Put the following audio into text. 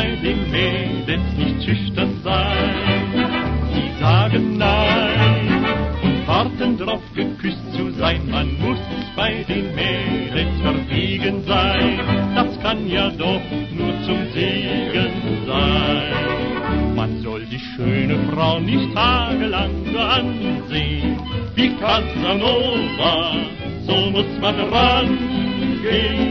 bei den Mädels nicht schüchtern sein. Sie sagen nein und warten drauf, geküsst zu sein. Man muss bei den Mädels verbiegen sein. Das kann ja doch nur zum Segen sein. Man soll die schöne Frau nicht tagelang nur ansehen. Wie Casanova, so muss man rangehen.